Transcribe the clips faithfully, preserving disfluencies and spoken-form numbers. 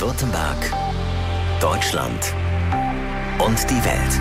Baden-Württemberg, Deutschland und die Welt.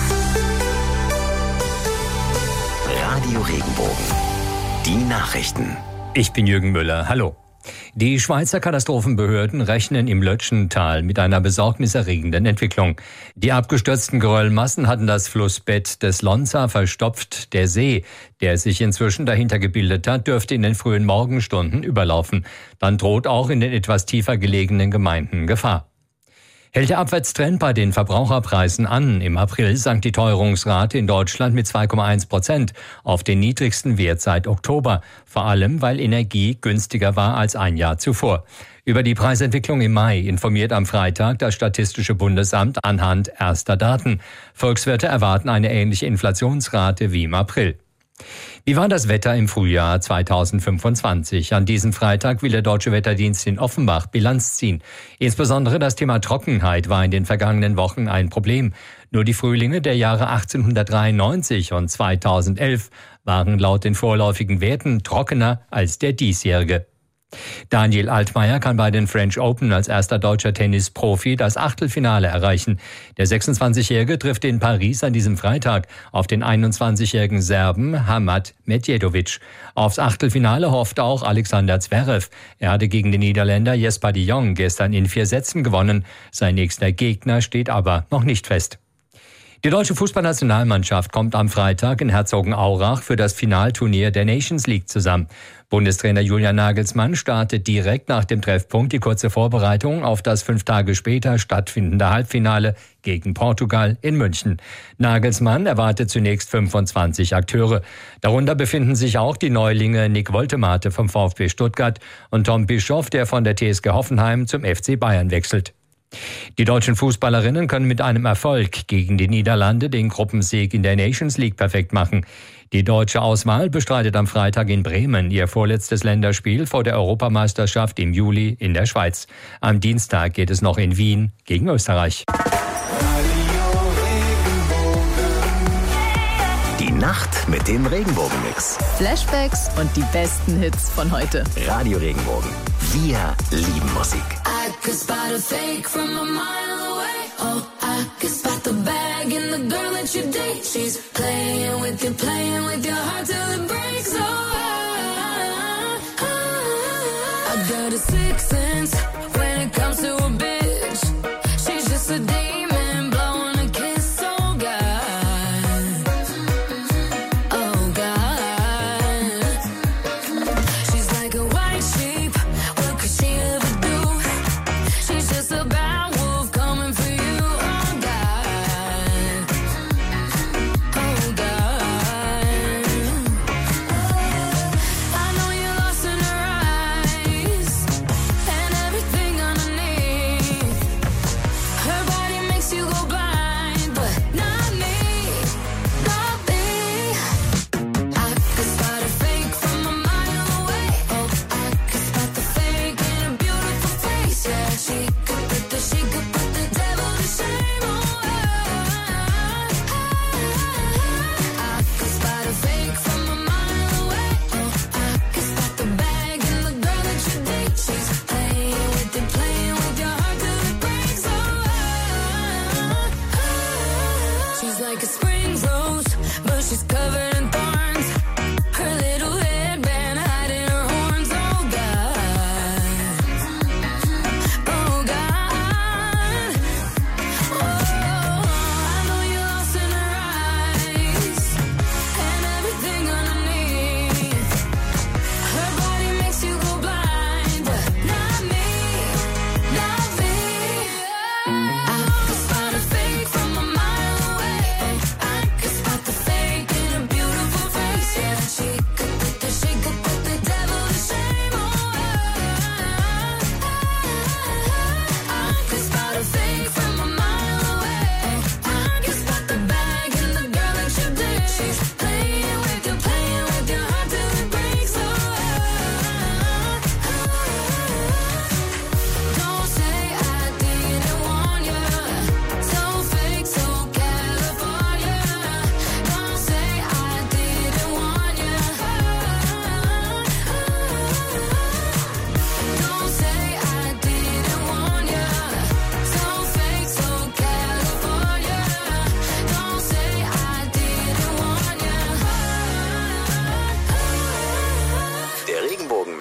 Radio Regenbogen. Die Nachrichten. Ich bin Jürgen Müller. Hallo. Die Schweizer Katastrophenbehörden rechnen im Lötschental mit einer besorgniserregenden Entwicklung. Die abgestürzten Geröllmassen hatten das Flussbett des Lonza verstopft. Der See, der sich inzwischen dahinter gebildet hat, dürfte in den frühen Morgenstunden überlaufen. Dann droht auch in den etwas tiefer gelegenen Gemeinden Gefahr. Hält der Abwärtstrend bei den Verbraucherpreisen an? Im April sank die Teuerungsrate in Deutschland mit zwei Komma eins Prozent auf den niedrigsten Wert seit Oktober. Vor allem, weil Energie günstiger war als ein Jahr zuvor. Über die Preisentwicklung im Mai informiert am Freitag das Statistische Bundesamt anhand erster Daten. Volkswirte erwarten eine ähnliche Inflationsrate wie im April. Wie war das Wetter im Frühjahr zweitausendfünfundzwanzig? An diesem Freitag will der Deutsche Wetterdienst in Offenbach Bilanz ziehen. Insbesondere das Thema Trockenheit war in den vergangenen Wochen ein Problem. Nur die Frühlinge der Jahre achtzehnhundertdreiundneunzig und zweitausendelf waren laut den vorläufigen Werten trockener als der diesjährige. Daniel Altmaier kann bei den French Open als erster deutscher Tennisprofi das Achtelfinale erreichen. Der sechsundzwanzigjährige trifft in Paris an diesem Freitag auf den einundzwanzigjährigen Serben Hamad Medjedovic. Aufs Achtelfinale hofft auch Alexander Zverev. Er hatte gegen den Niederländer Jesper de Jong gestern in vier Sätzen gewonnen. Sein nächster Gegner steht aber noch nicht fest. Die deutsche Fußballnationalmannschaft kommt am Freitag in Herzogenaurach für das Finalturnier der Nations League zusammen. Bundestrainer Julian Nagelsmann startet direkt nach dem Treffpunkt die kurze Vorbereitung auf das fünf Tage später stattfindende Halbfinale gegen Portugal in München. Nagelsmann erwartet zunächst fünfundzwanzig Akteure. Darunter befinden sich auch die Neulinge Nick Woltemate vom VfB Stuttgart und Tom Bischoff, der von der T S G Hoffenheim zum F C Bayern wechselt. Die deutschen Fußballerinnen können mit einem Erfolg gegen die Niederlande den Gruppensieg in der Nations League perfekt machen. Die deutsche Auswahl bestreitet am Freitag in Bremen ihr vorletztes Länderspiel vor der Europameisterschaft im Juli in der Schweiz. Am Dienstag geht es noch in Wien gegen Österreich. Die Nacht mit dem Regenbogenmix. Flashbacks und die besten Hits von heute. Radio Regenbogen. Wir lieben Musik. I could spot a fake from a mile away. Oh, I could spot the bag in the girl that you date. She's playing with you, playing with your heart till it breaks. Oh, I, I, I got a sixth sense when it comes to a bitch. She's just a demon blowing a kiss. Oh God, oh God. She's like a white sheep. What could she ever do? She's just a bad wolf coming for you. Oh God, oh God. I know you're lost in her eyes.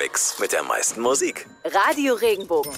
Mix mit der meisten Musik. Radio Regenbogen.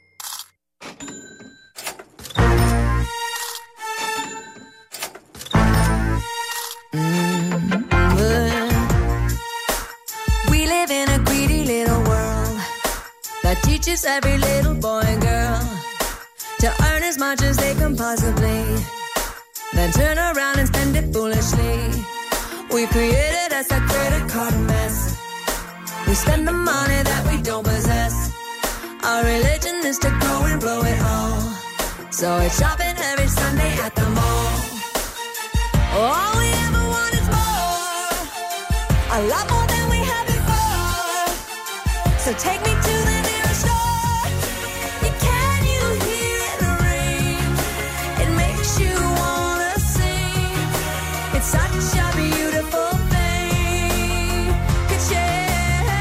We live in a greedy little world that teaches every little boy and girl to earn as much as they can possibly, then turn around and spend it foolishly. We created us a credit card mess. We spend the money that we don't possess. Our religion is to go and blow it all. So it's shopping every Sunday at the mall. All we ever want is more, a lot more than we had before. So take me to the nearest store. You can you hear it ring? It makes you wanna sing. It's such a beautiful thing. Ka-ching.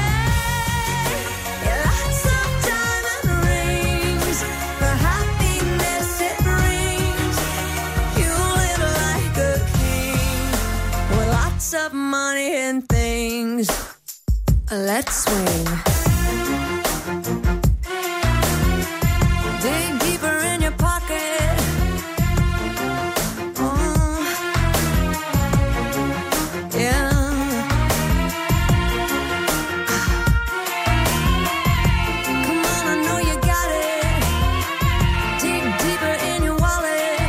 Lots of diamond rings, the happiness it brings. You live like a king with lots of money and things. Let's swing. Dig deeper in your pocket. Oh, yeah. Come on, I know you got it. Dig deeper in your wallet.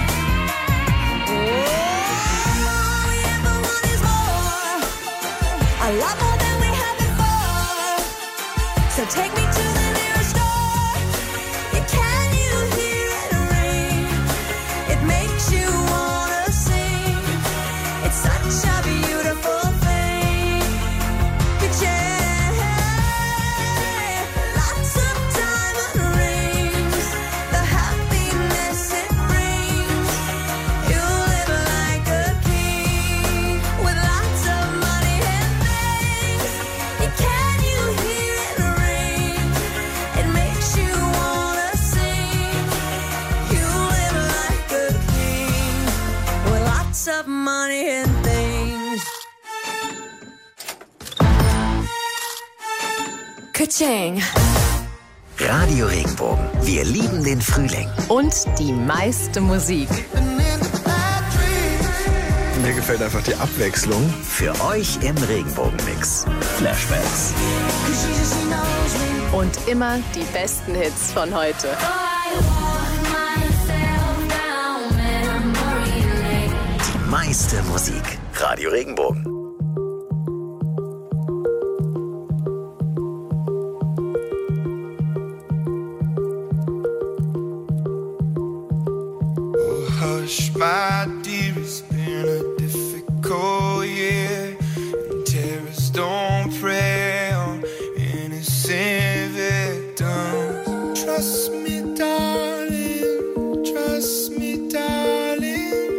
Oh, all we ever want is more, a lot more than we had before. So take me to the nearest store. You can you hear it ring? It makes you wanna sing. It's such a beautiful thing. Ka-ching. Lots of diamond rings, the happiness it brings. You live like a king with lots of money and things. You can you hear it ring? It makes you wanna sing. You live like a king with lots of money and things. Ka-ching. Radio Regenbogen. Wir lieben den Frühling. Und die meiste Musik. Mir gefällt einfach die Abwechslung. Für euch im Regenbogen-Mix. Flashbacks. Und immer die besten Hits von heute. Die meiste Musik. Radio Regenbogen. Hush, my dear, it's been a difficult year. And terrorists don't prey on innocent victims. Trust me, darling. Trust me, darling.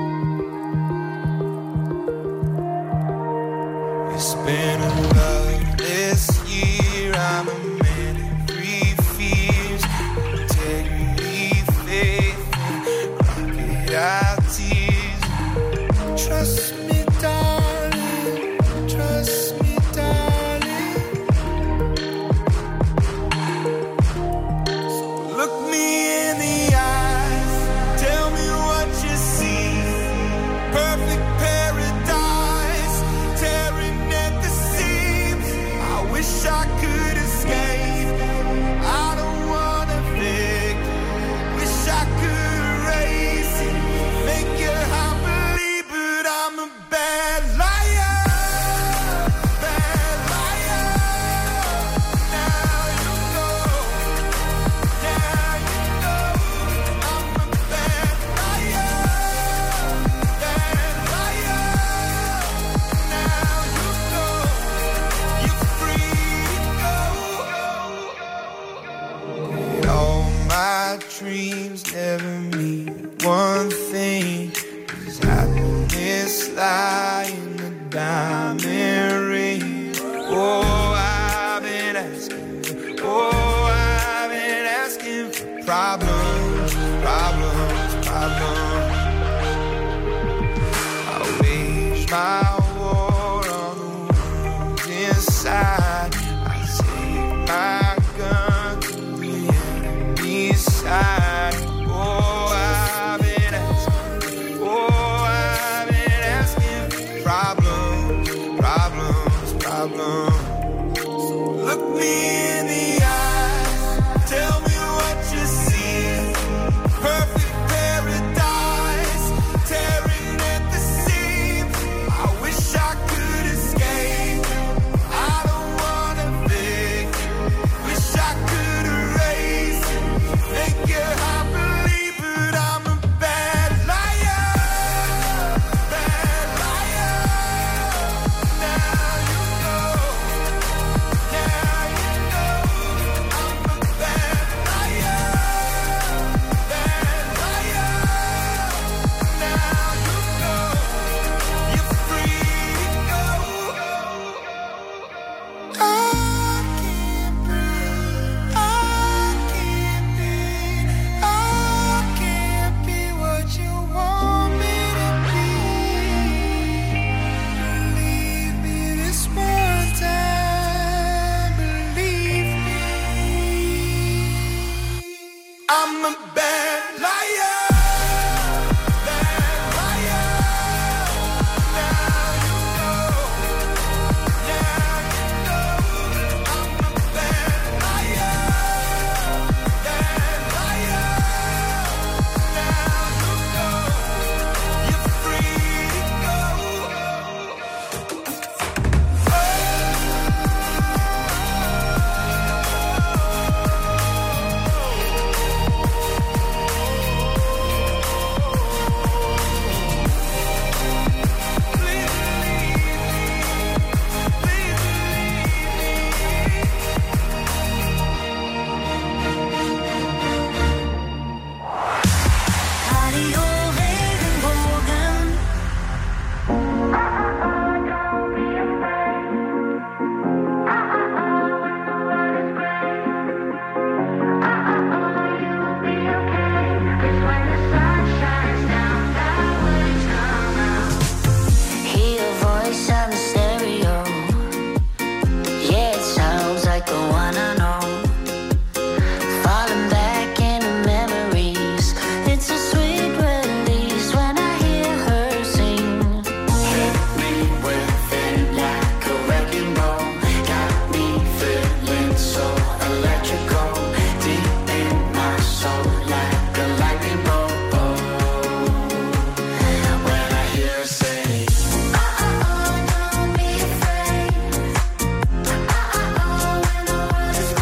It's been a loveless year. I'm a man of three fears: integrity, faith, our tears. Trust me, darling. Trust me, darling. So look me in the eyes. Tell me what you see. Perfect paradise, tearing at the seams. I wish I could escape. I don't wanna think. Wish I could erase it. Make your heart believe, but I'm a bad liar. Bad liar. Now you know. Now you know. I'm a bad liar. Bad liar. Now you know. You're free to go. All my dreams never mean one thing. Is happiness lie in the diamond ring? Oh, I've been asking. Oh, I've been asking for problems, problems, problems. I my war on the wounds inside. I say When the world is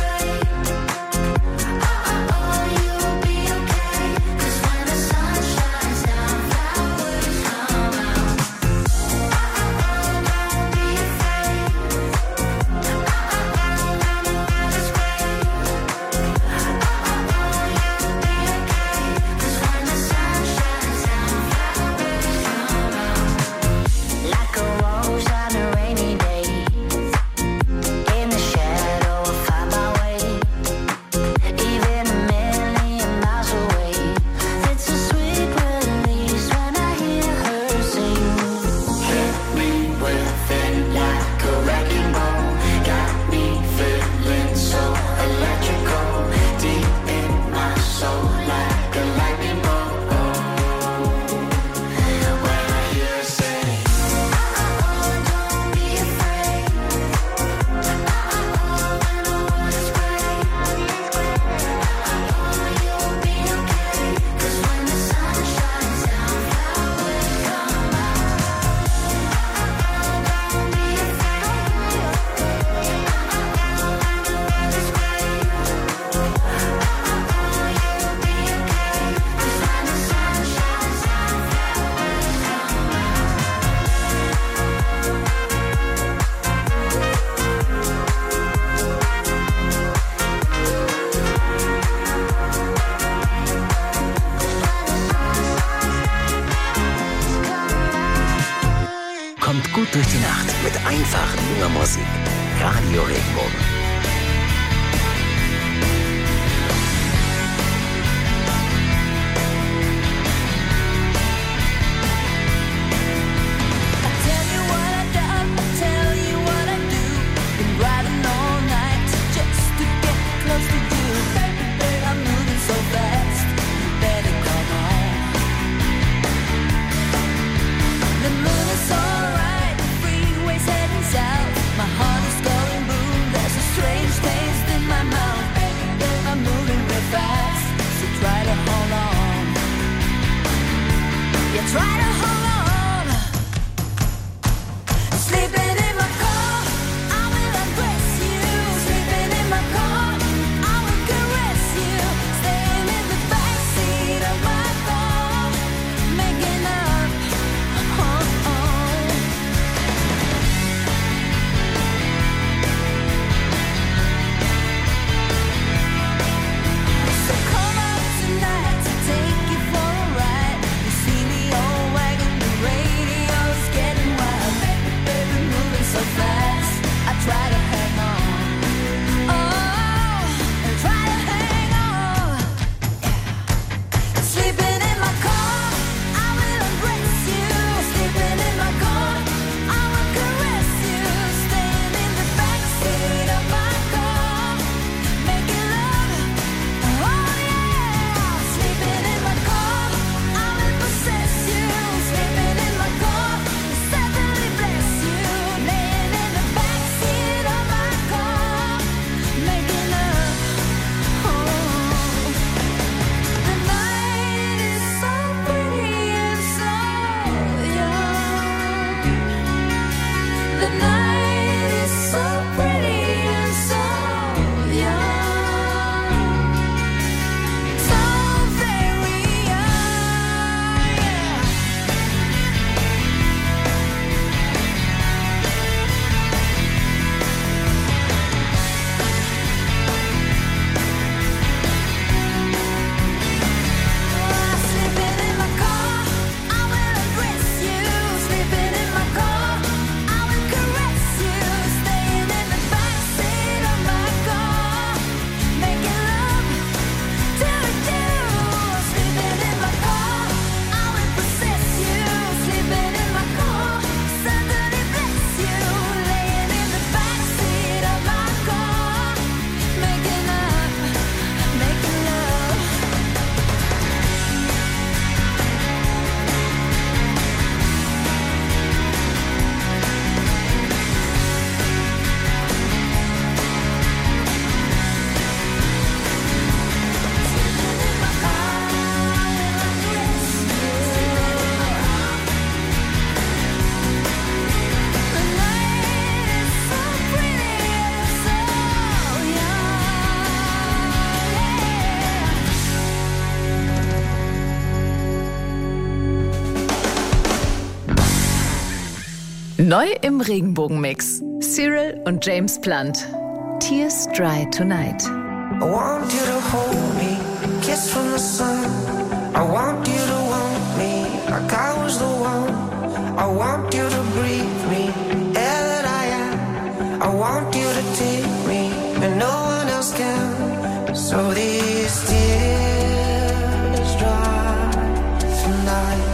Neu im Regenbogenmix. Cyril und James Blunt. Tears Dry Tonight. I want you to hold me, kiss from the sun. I want you to want me like I was the one. I want you to breathe me, air that I am. I want you to take me and no one else can. So these tears dry tonight.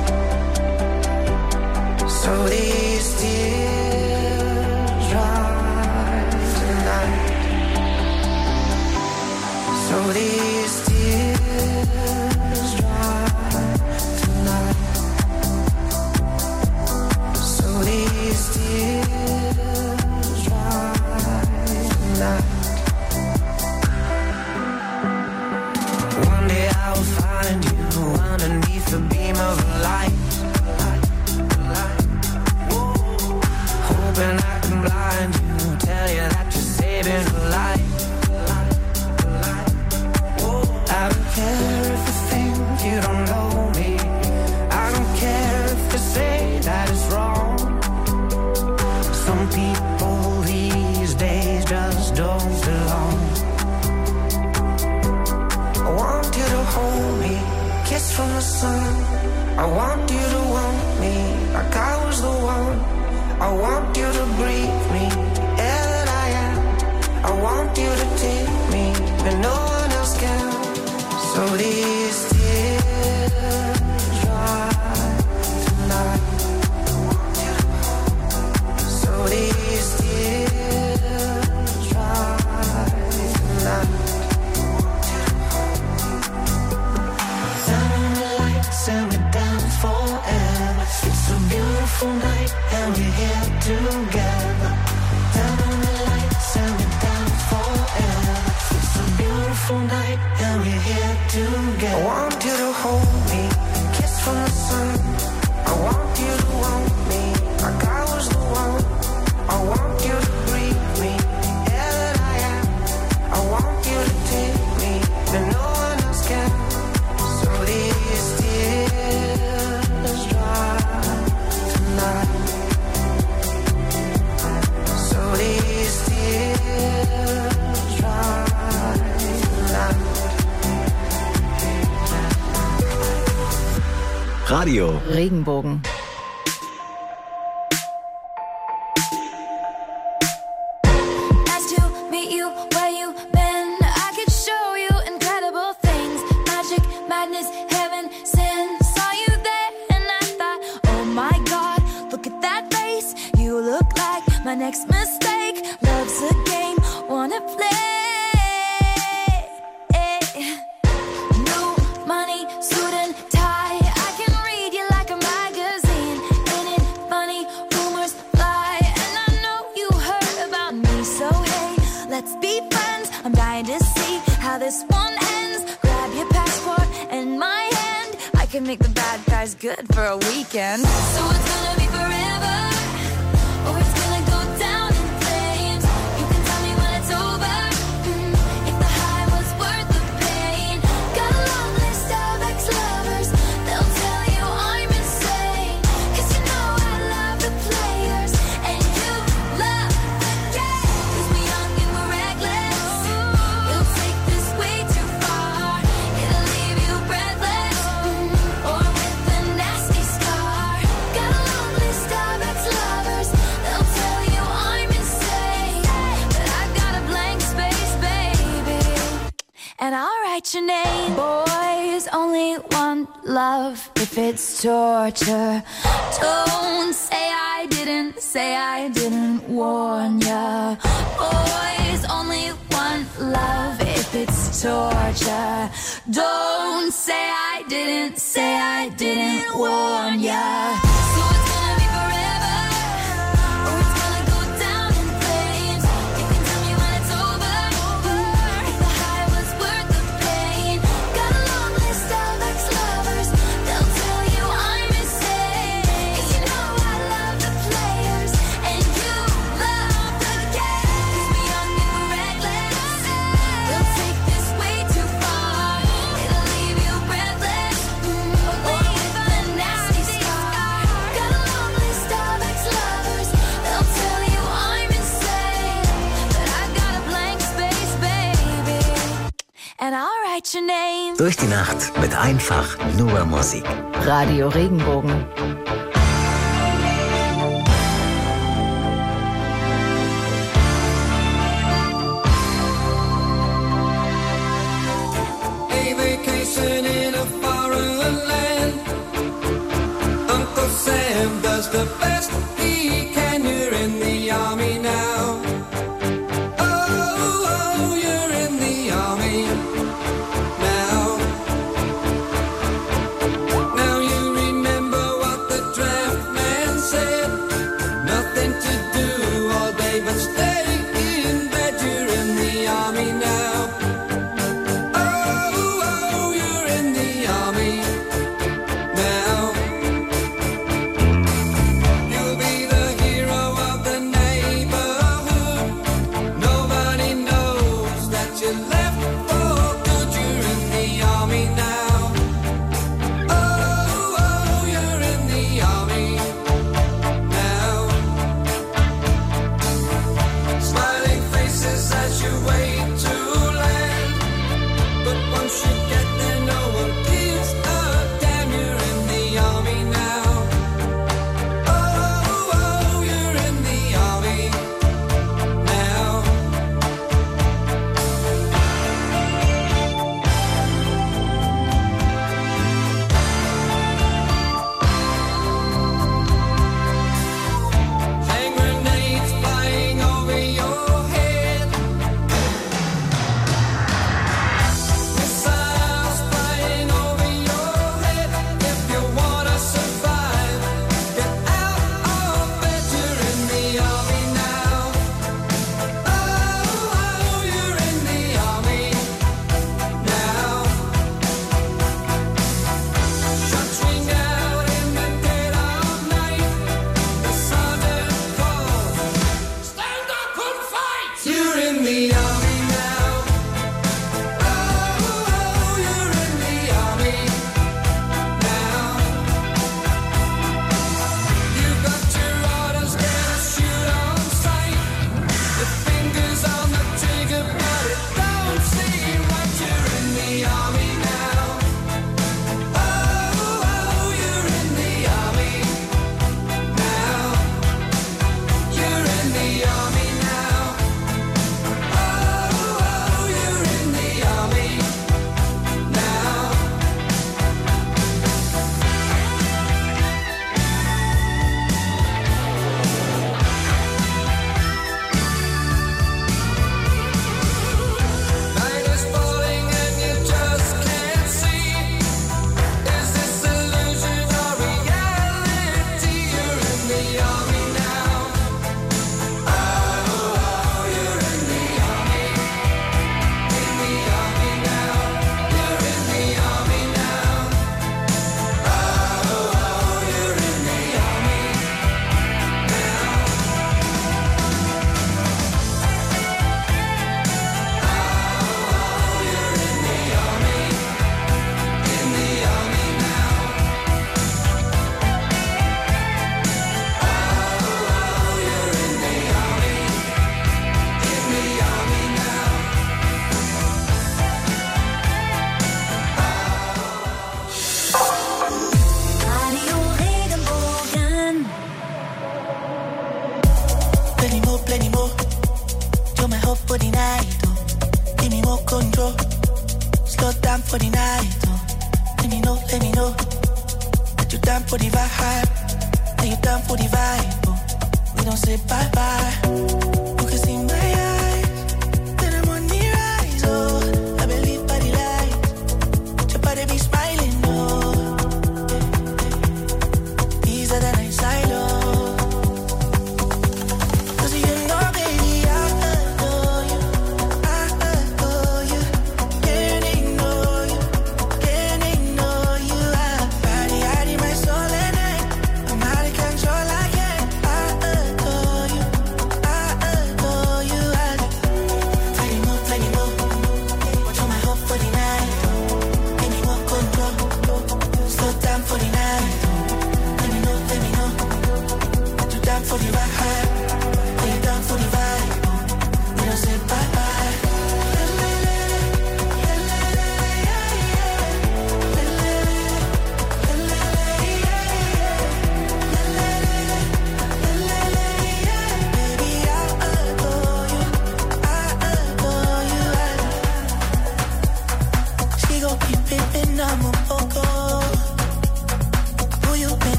So these tears dry tonight. So these tears dry tonight. So these tears dry tonight. One day I will find you underneath the beam of a light. Hoping I can blind you, tell you that you're saving a life. I don't care if you think you don't know me. I don't care if you say that it's wrong. Some people these days just don't belong. I want you to hold me, kiss from the sun. I want you to want me like I was the one. I want you to breathe me, air that I am. I want you to take me and no one else can. So these tears dry tonight. So these tears dry tonight. Turn on the lights and we're down forever. It's a beautiful night and we're here together. Turn on the lights and we're down forever. It's a beautiful night and we're here together. I want you to hold me, kiss from the sun. I want you to want me like I was the one. I want you to breathe me, air that I am. I want you to take me and no one else can. So these tears dry tonight. So these tears dry tonight. Radio Regenbogen. Nice to meet you, where you been? I could show you incredible things. Magic, madness, heaven, sin. Saw you there and I thought, oh my God, look at that face. You look like my next mistake. Love's a game, wanna play. New money, suit and tie. I can read you like a magazine. Ain't it funny? Rumors fly, and I know you heard about me. So hey, let's be friends. I'm dying to see how this one ends. Grab your passport and my hand. I can make the bad guys good for a weekend. So it's gonna be forever, or it's gonna go down in flames. You can tell me when it's over, mm, if the high was worth the pain. Got a long list of ex-lovers, they'll tell you I'm insane. 'Cause you know I love the players, and you love the game. 'Cause we're young and we're reckless, you'll take this way too far. It'll leave you breathless, mm, or with a nasty scar. Got a long list of ex-lovers, they'll tell you I'm insane. But I've got a blank space, baby, and I'll write your name. Boys only want love if it's torture. Don't say I didn't, say I didn't warn ya. Boys only want love if it's torture. Don't say I didn't, say I didn't warn ya. So it's gonna be forever, or it's gonna go down in flames. You can tell me when it's over, if the high was worth the pain. Got a long list of ex-lovers, they'll tell you I'm insane. 'Cause you know I love the players, and you love the game. 'Cause we're young and we're reckless, we'll take this way too far. It'll leave you breathless, mm, or with a nasty scar. forget your name. Durch die Nacht mit einfach nur Musik. Radio Regenbogen. A vacation in a foreign land. Uncle Sam does the best he can. You're in the army now. Oh, oh, you're in the army now. Now you remember what the draft man said. Nothing to do all day but stay in bed. You're in the army now. Oh, oh, you're in the army now. You'll be the hero of the neighborhood. Nobody knows that you left for good. You're in the army now. Oh, oh, you're in the army now. Smiling faces as you wait to land. But once you get there, no one gives a damn. You're in the army now. Oh, oh, you're in the army now. Hand grenades flying over your head. Missiles flying over your head. If you wanna survive, get out of bed. You're in the army now. Oh, oh, you're in the army now. Shots ring out in the dead of night. The sergeant calls, stand up and fight. You're in the army now. Oh, oh, you're in the army now. You've got your orders, gonna shoot on sight. Your fingers on the trigger, but it don't seem right. You're in the army now. Oh, oh, you're in the army now. You're in the army now. Oh, oh, you're in the army now. Night is falling and you just can't see. Is this illusion or reality? You're in the army now. Oh, oh, you're in the army. In the army now. You're in the army now. Oh, oh, you're in the army now. Radio Regenbogen. Plenty more, plenty more. You're my hope for the night, oh. Give me more control. Slow down for the night, oh. Let me know, let me know that you're down for the vibe. That you're down for the vibe, oh. We don't say bye bye. You can see my eyes that I'm on the rise, oh. I believe by the light. Your body be smiling, oh. These are the nights I love. 'Cause you know, baby, I adore you. I adore you. Can't ignore you. Can't ignore you. I body out in my soul and I, I'm out of control. I can't. I adore you. I adore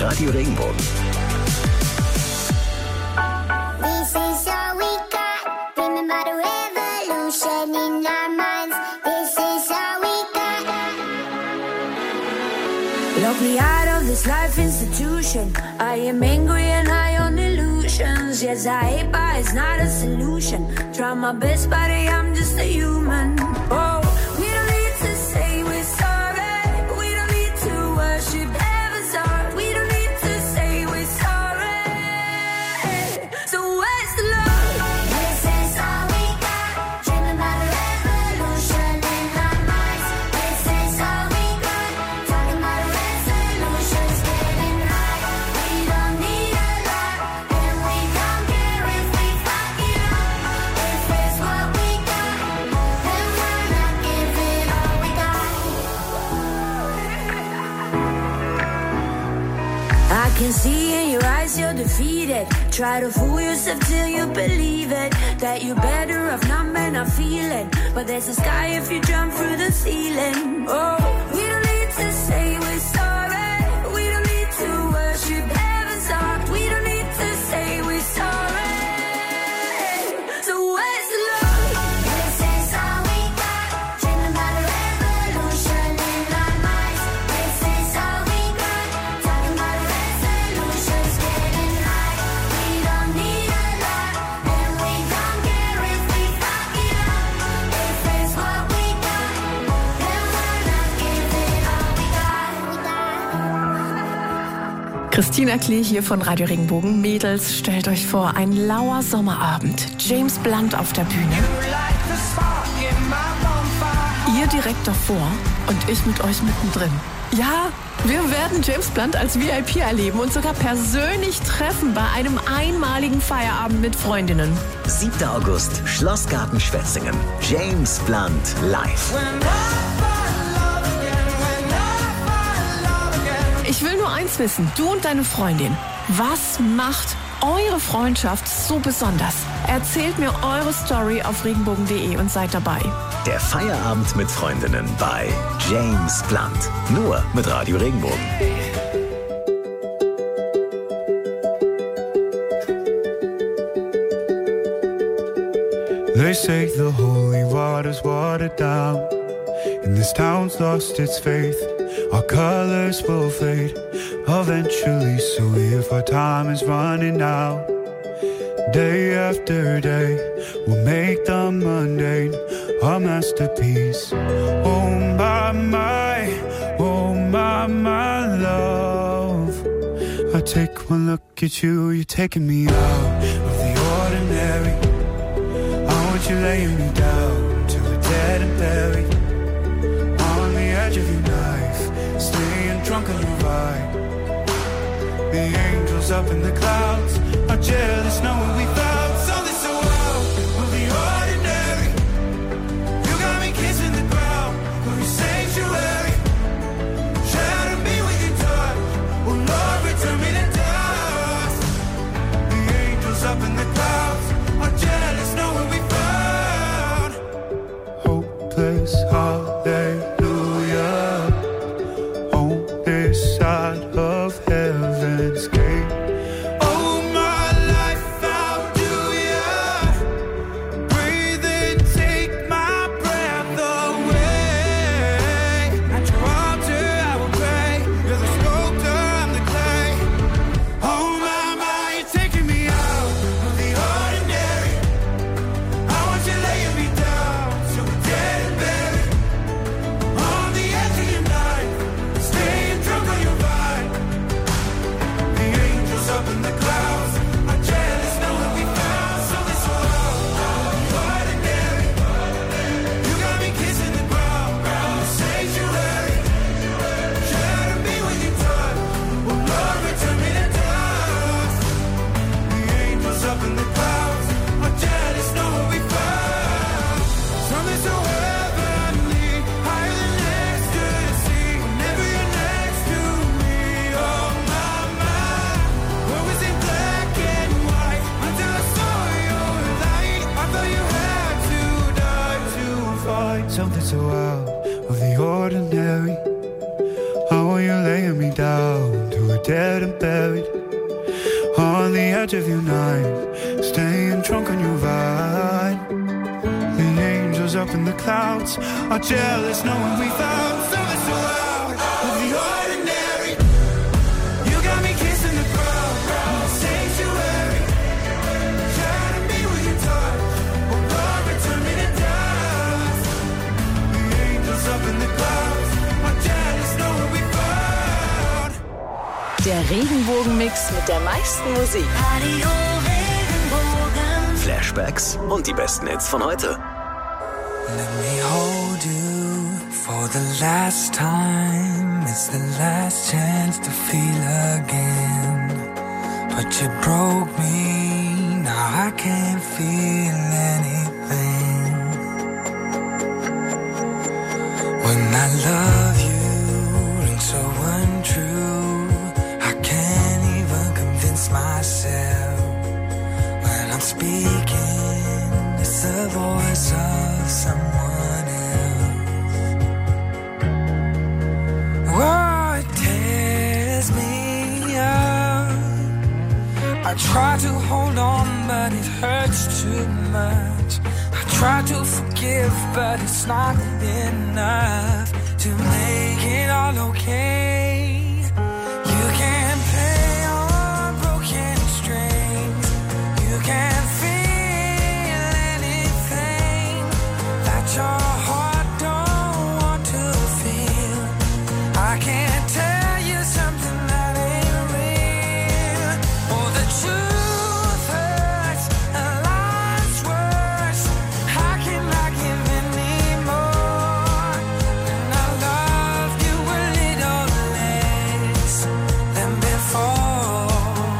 Radio Regenbogen. This is all we got. Remember the revolution in our minds. This is all we got. Lock me out of this life institution. I am angry and high on illusions. Yes, I hate, but it's not a solution. Try my best, but I'm just a human. Oh, we don't need to say we're sorry. We don't need to worship heaven's heart. We don't need to say we're sorry. So where's the love? This is all we got. Dreaming about a revolution in our minds. This is all we got. Talking about resolutions, getting high. We don't need a lot, and we don't care if we fuck it up. If it's what we got, then why not give it all we got? I can see in your eyes you're defeated. Try to fool yourself till you believe it. That you're better off not men are feeling. But there's a sky if you jump through the ceiling. Oh, we don't need to say we're sorry. We don't need to worship heaven's heart. We don't need to say we're sorry. So where's the love? This is all we got. Dreaming about a revolution in our minds. This is all we got. Talking about resolutions, getting high. We don't need a lot, and we don't care if we fuck it up. If it's what we got, then why not give it all we got? Christina Klee hier von Radio Regenbogen. Mädels, stellt euch vor, ein lauer Sommerabend. James Blunt auf der Bühne. Ihr direkt davor und ich mit euch mittendrin. Ja, wir werden James Blunt als V I P erleben und sogar persönlich treffen bei einem einmaligen Feierabend mit Freundinnen. siebter August, Schlossgarten Schwetzingen. James Blunt live. Ich will nur eins wissen, du und deine Freundin. Was macht eure Freundschaft so besonders? Erzählt mir eure Story auf regenbogen punkt de und seid dabei. Der Feierabend mit Freundinnen bei James Blunt. Nur mit Radio Regenbogen. They say the holy water's watered down, and this town's lost its faith. Our colors will fade eventually, so if our time is running out, day after day, we'll make the mundane our masterpiece. Oh my, my, oh my, my love. I take one look at you, you're taking me out of the ordinary. I want you laying me down till we're dead and buried, on the edge of your knife, staying drunk on your vibe. The angels up in the clouds are jealous knowing we found something so wild of the ordinary. You got me kissing the ground of your sanctuary. Shatter me with your touch, oh Lord, return me to dust. The angels up in the clouds are jealous knowing we found hopeless hallelujah on this side of heaven's gate. Oh, my life found you. dead and buried on the edge of your night, staying drunk on your vibe. The angels up in the clouds are jealous knowing we found something so out of the ordinary. You got me kissing the ground, sanctuary. Shining me with your touch, oh Lord, return me to dust. The angels up in the clouds are jealous knowing we found. Der Regenbogen-Mix mit der meisten Musik. Radio Regenbogen. Flashbacks und die besten Hits von heute. Let me hold you for the last time. It's the last chance to feel again. But you broke me, now I can't feel anything. When I love you, rings so untrue, I can't even convince myself. When I'm speaking, it's the voice of someone else. Oh, it tears me up. I try to hold on, but it hurts too much. I try to forgive, but it's not enough to make it all okay. You can't play on broken strings. You can't feel anything that your heart don't want to feel. I can't tell you something that ain't real. Oh, the truth hurts and life's worse. How can I give any more? And I love you a little less than before.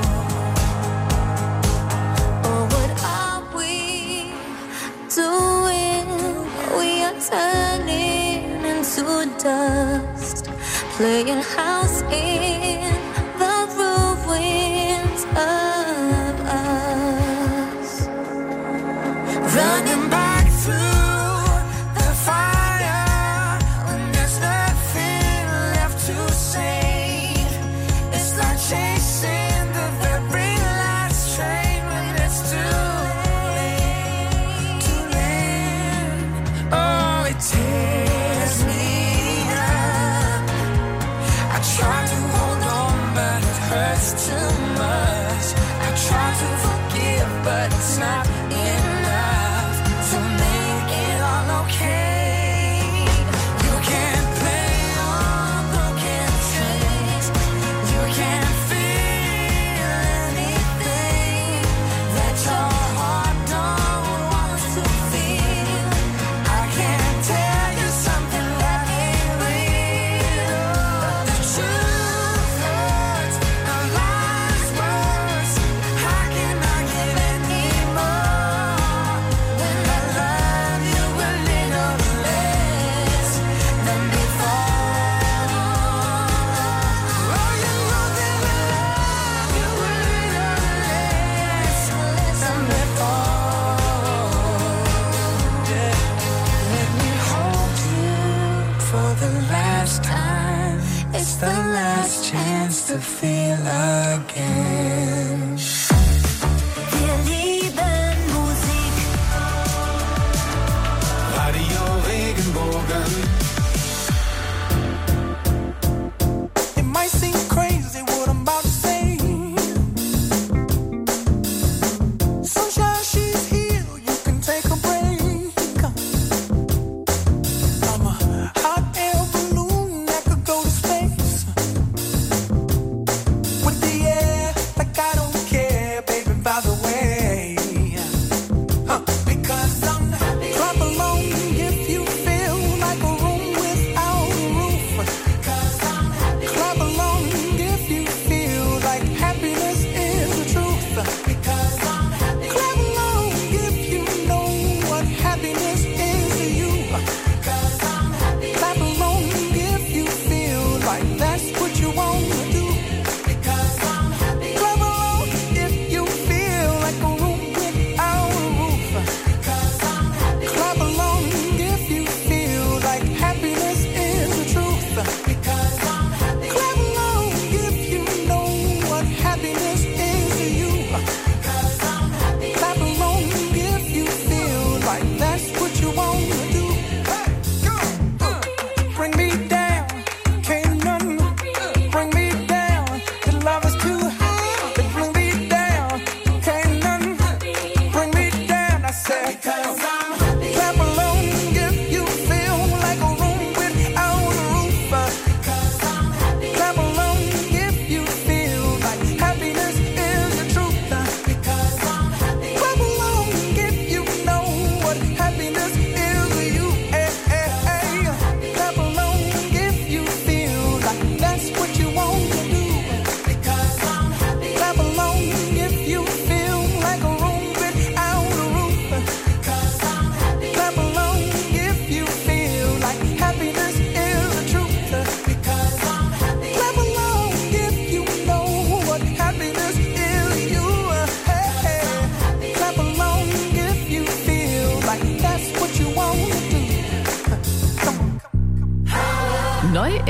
Oh, what are we doing? We are turning into dust, playing house in the ruins of us, running back through the fire when there's nothing left to say. It's like chasing the very last train when it's too late, too late. Oh, it tears me up. I try to hold on, but it hurts too much. I try to forgive, but it's not enough to make it all okay. You can't play on broken strings. You can't feel anything that your heart don't want to feel. I can't tell you something that ain't real. The truth hurts and life's worse. How can I give any more when I love you a little less than before? Oh, you know that I love you a little less than before. Yeah. Let me hold you for the last time. It's the last chance to feel again. Wir lieben Musik. Radio Regenbogen. It might seem crazy what I'm about to say. Sunshine, she's here, you can take a break. I'm a hot air balloon that could go to space with the air like I don't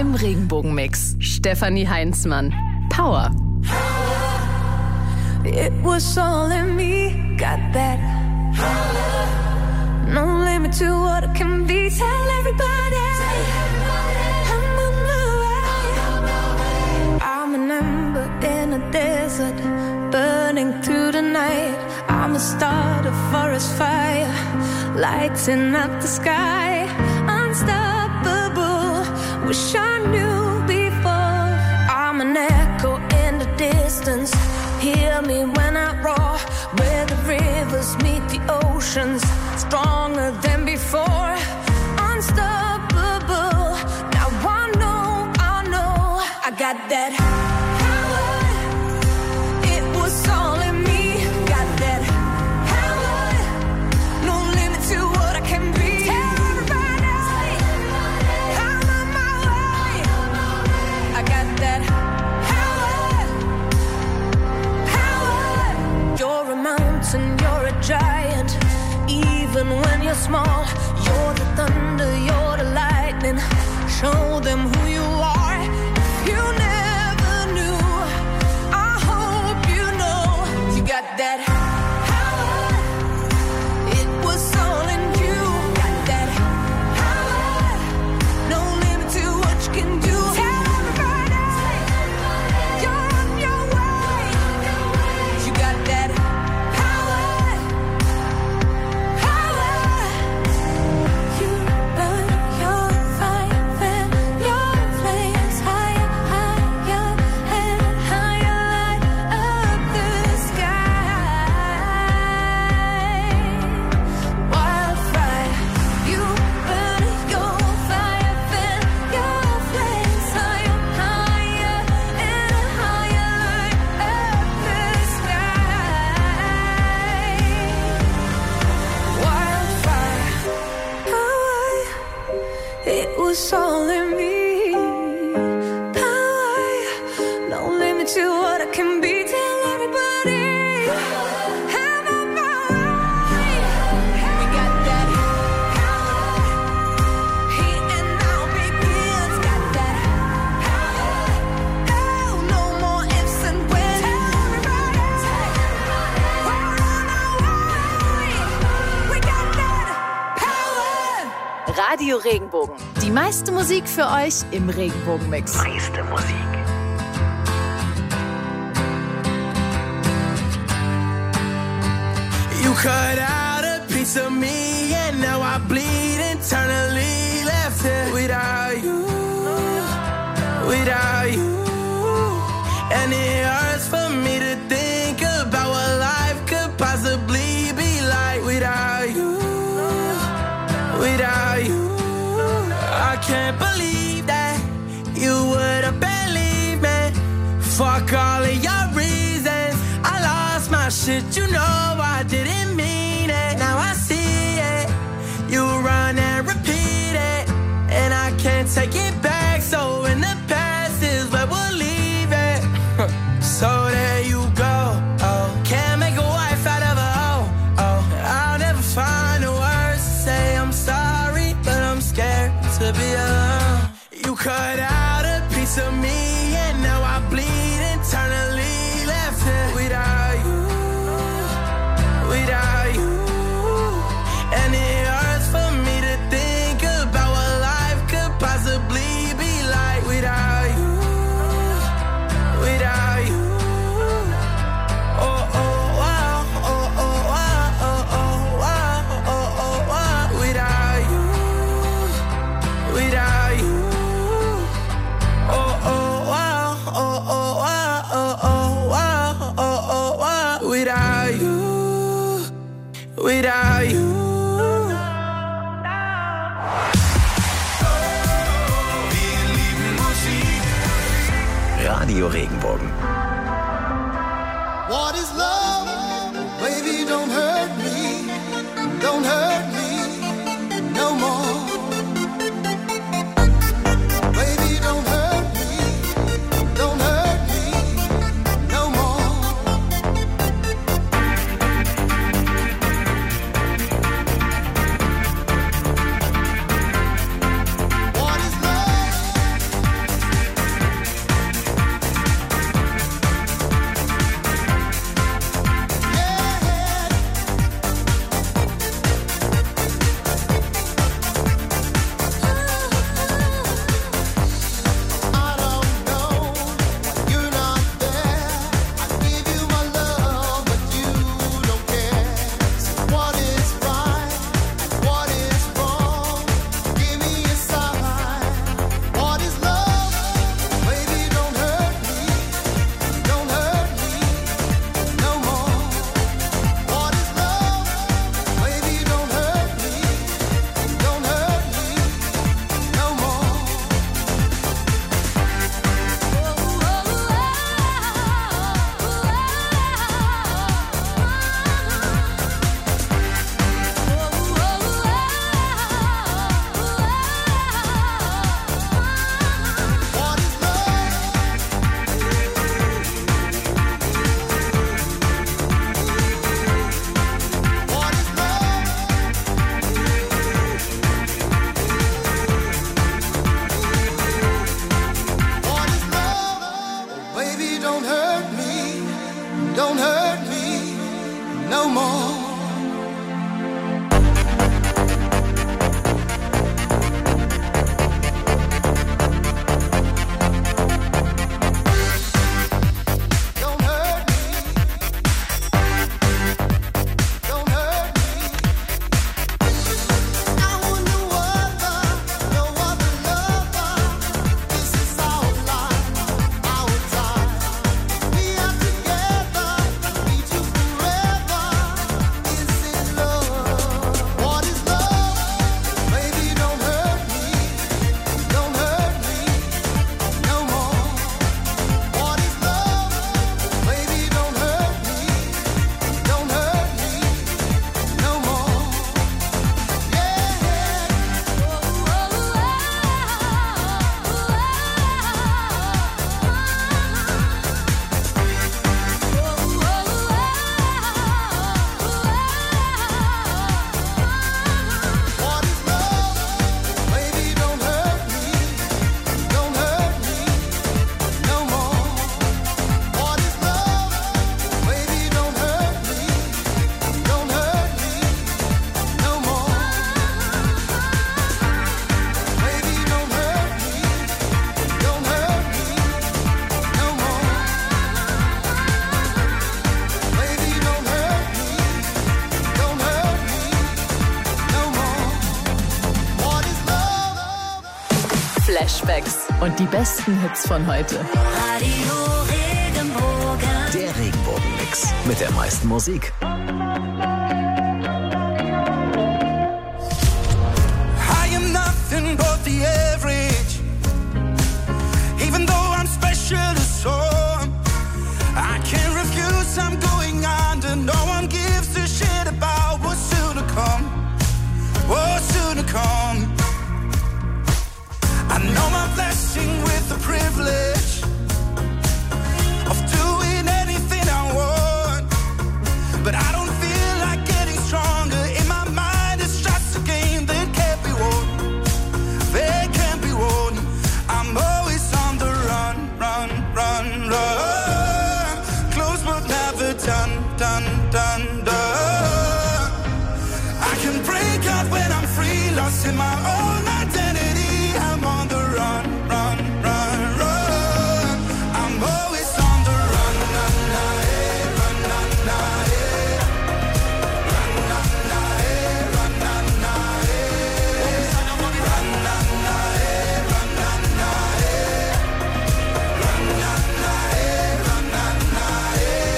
im Regenbogenmix. Stefanie Heinzmann. Power. It was all in me, got that. No limit to what I can be. Tell everybody, I'm on my way. I'm an ember in a desert, burning through the night. I'm a start, a forest fire, lighting up the sky. Unstoppable, wish I knew before. I'm an echo in the distance, hear me when I roar. Where the rivers meet the oceans, stronger than before. Unstoppable, now I know, I know, I got that power. It was all in me, got that power. No limit to what I can be. Tell everybody, I'm on my way. I got that power, power. You're a mountain, you're a giant. Even when you're small, you're the thunder, you're the lightning. Show them who you are. If you never knew, I hope you know. You got that power. It was all in you. Got that power. No limit to what you can do. Tell everybody, you're on your way. You got that power. Power. You burn your fire, fan your flames higher, higher and higher, light up the sky. Wildfire, you burn your fire, fan your flames higher, higher and higher, light up the sky. Wildfire, power, it was all in me. Power, no limit to what I can be. Tell everybody, I'm on my way. We got that power. Here and now begins. Got that power. Oh, no more ifs and buts. Tell everybody, we're on our way. We got that power. Radio Regenbogen. Die meiste Musik für euch im Regenbogenmix. Meiste Musik. You cut out a piece of me, and now I bleed internally. Left it without you, without you. And it hurts for me to think about what life could possibly be like without you, without you. I can't believe that you would have believed me. Fuck all of your reasons. I lost my shit, you know I didn't mean it. Now I see it. You run and repeat it, and I can't take it back. So in the past is where we'll leave it. So there you go. Oh, can't make a wife out of a hoe. Oh, I'll never find the words to say I'm sorry, but I'm scared to be alone. You cut out a piece of me, and now I bleed internally. Left it without you, without you. And it hurts for me to think about what life could possibly be like without you, without you. Oh, oh, wow, oh, oh, wow, oh, oh, wow, oh, oh, wow. Without you, without you. Oh, oh, wow, oh, oh, wow, oh, oh, wow, oh, oh, wow. Without you, without you. Radio Regenbogen. What is love? Baby, don't hurt me. Don't hurt me no more. Baby, don't hurt me. Don't hurt me no more. What is love? don't hurt me, don't hurt me no more. Flashbacks und die besten Hits von heute. Radio Regenbogen. Der Regenbogen-Mix mit der meisten Musik. I am nothing but the average. Even though I'm special to some, I can't refuse, I'm going under. No one gives a shit about what's soon to come. What's soon to come. I know my blessing with the privilege of doing anything I want, but I don't feel like getting stronger. In my mind it's just a game that can't be won, that can't be won. I'm always on the run, run, run, run. Close but never done, done, done, done. I can break out when I'm free, lost in my own identity. I'm on the run, run, run, run. I'm always on the run, run, run, eh, run, run, run, eh. Run, run, run, eh, run, run, run, eh. Run, run, run, eh, run, run, run, eh. Run, run, run, eh, run, run, run,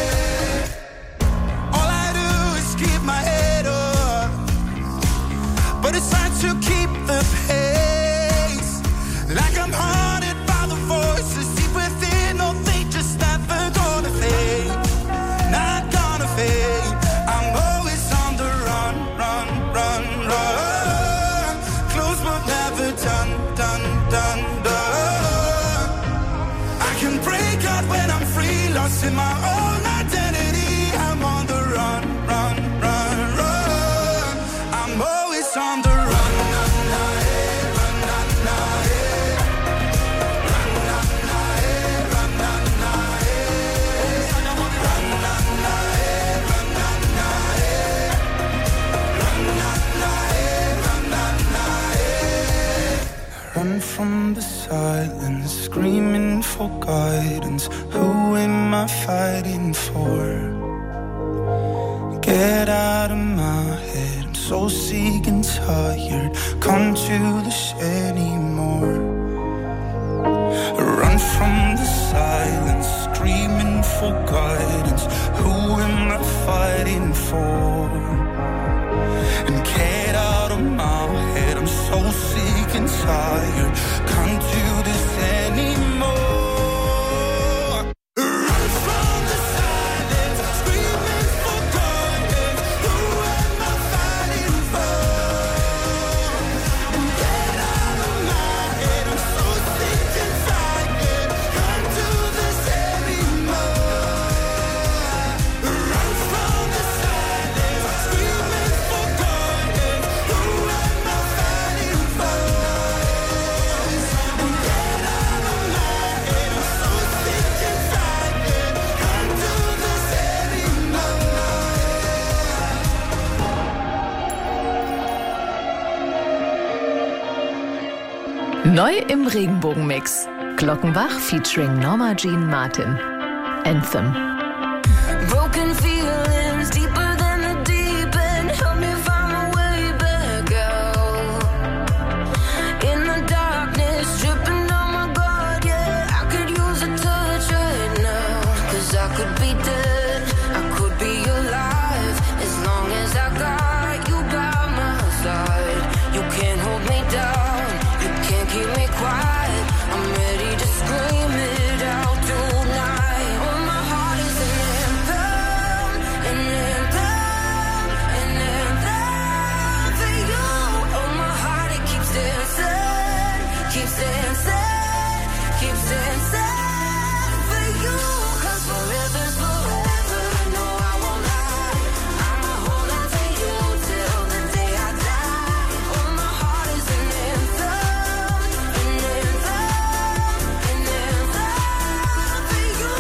eh. All I do is keep my head up, but it's hard to keep the pace. Like I'm haunted by the voices deep within. No, they just never gonna fade, not gonna fade. I'm always on the run, run, run, run. Close but never done, done, done, done. I can break out when I'm free, lost in my own identity. I'm on the run, run, run, run. I'm always on the run, run, run, eh, run, run, run, eh. Run from the silence, screaming for guidance. Who am I fighting for? Get out of my head, I'm so sick and tired. Come to this anymore. Run from the silence, screaming for guidance. Who am I fighting for? And get out of my head, I'm so sick and tired. Can't do this anymore. Run from the silence, screaming for guidance. Who am I fighting for? And get out of my head, I'm so sick and tired. Can't do this anymore. Run from the silence, screaming for guidance. Who am I fighting for? Neu im Regenbogenmix. Glockenbach featuring Norma Jean Martin. Anthem. Broken feelings deeper than the deep end. Help me find my way back out. In the darkness, tripping on my guard, yeah. I could use a touch right now. Cause I could be dead, I could be alive. As long as I got you by my side. You can't hold me down, you can't keep me quiet. I'm ready to scream it out tonight. Oh, my heart is an anthem, an anthem, an anthem for you. Oh, my heart, it keeps dancing, keeps dancing, keeps dancing for you. Cause forever's forever, no, I won't lie. I'ma hold on to you till the day I die. Oh, my heart is an anthem, an anthem, an anthem for you.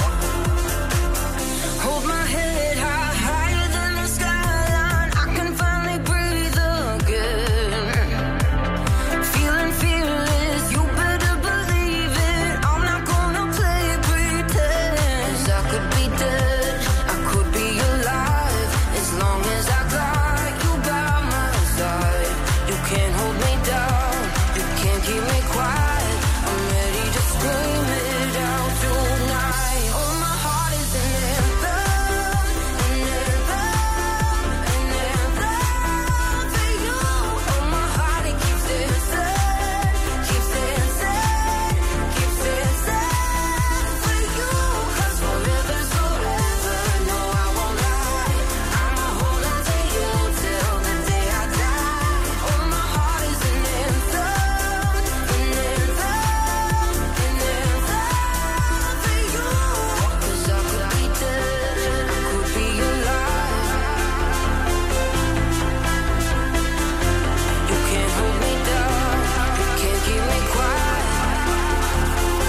Hold my head high, higher than the skyline. I can finally breathe again. Feeling fearless, you better believe it. I'm not gonna play pretend. 'Cause I could be dead, I could be alive. As long as I got you by my side. You can't hold me down, you can't keep me quiet. I'm ready to scream it out tonight. Oh, my heart is an anthem, an anthem, an anthem for you. Oh, my heart, it keeps dancing, keeps dancing, keeps dancing for you. 'Cause forever's forever, no, I won't lie. I'ma hold on to you till the day I die. Oh, my heart is an anthem, an anthem, an anthem for you. 'Cause I could be dead, I could be alive. You can't hold me down, you can't keep me quiet.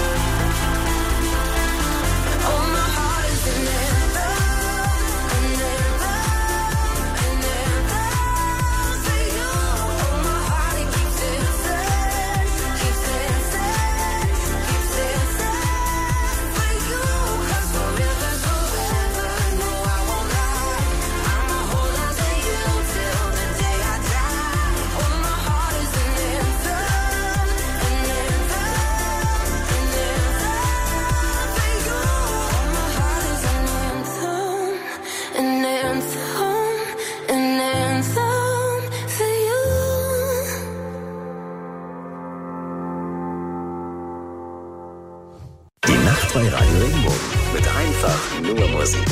Oh, my heart is an anthem, an anthem, an anthem for you. Oh, my heart, it keeps dancing, keeps dancing, keeps dancing for you. 'Cause forever's forever, no, I won't lie. I'ma hold on to you till the day I die. Oh, my heart is an anthem, an anthem, an anthem for you. Oh, my heart is an anthem, an anthem, an anthem for you. Die Nacht bei Radio Regenbogen mit einfach nur Musik.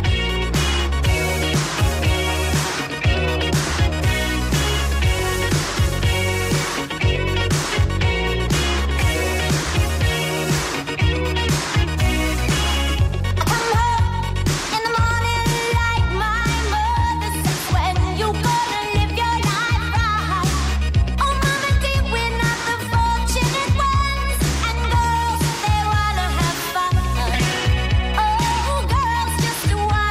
In the morning, like my mother said, when you gonna live your life right? Oh, mama, dear, we're not the fortunate ones, and girls, they wanna have fun. Oh, girls just wanna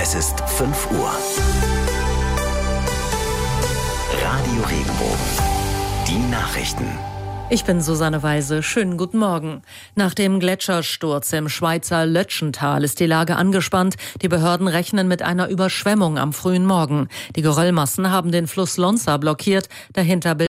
Es ist fünf Uhr. Radio Regenbogen. Die Nachrichten. Ich bin Susanne Weise. Schönen guten Morgen. Nach dem Gletschersturz im Schweizer Lötschental ist die Lage angespannt. Die Behörden rechnen mit einer Überschwemmung am frühen Morgen. Die Geröllmassen haben den Fluss Lonza blockiert. Dahinter